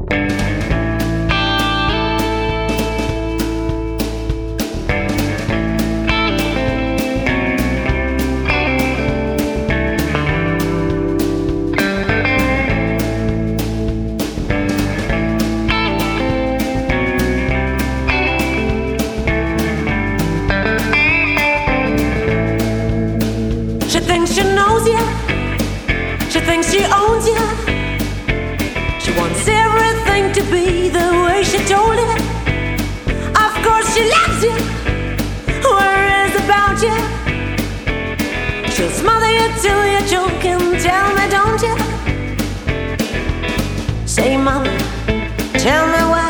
She knows you, she thinks she owns you. She wants everything to be the way she told it. Of course she loves you, worries about you. She'll smother you till you're choking. Tell me, don't you? Say, mama, tell me why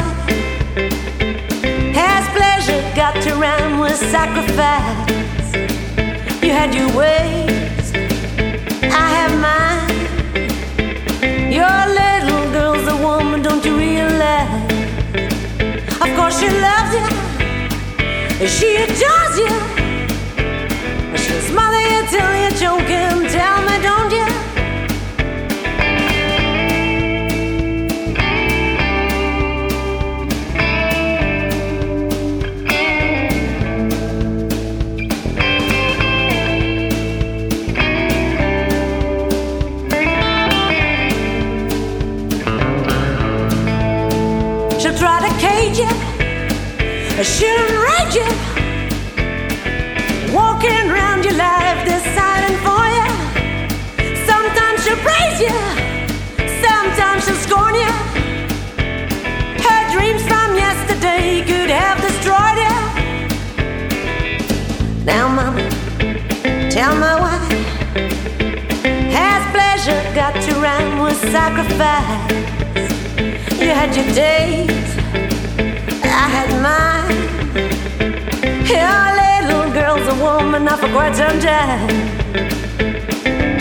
has pleasure got to rhyme with sacrifice? You had your way, I have mine. Your little girl's a woman, don't you realize? Of course she loves you, she adores you. She'll smother you till you're choking. Tell me, don't you? Try to cage you, she'll enrage you, walking around your life deciding for you. Sometimes she'll praise you, sometimes she'll scorn you. Her dreams from yesterday could have destroyed you. Now mama, tell me why has pleasure got to rhyme with sacrifice? You had your days, I had mine. Your little girl's a woman now for quite some time.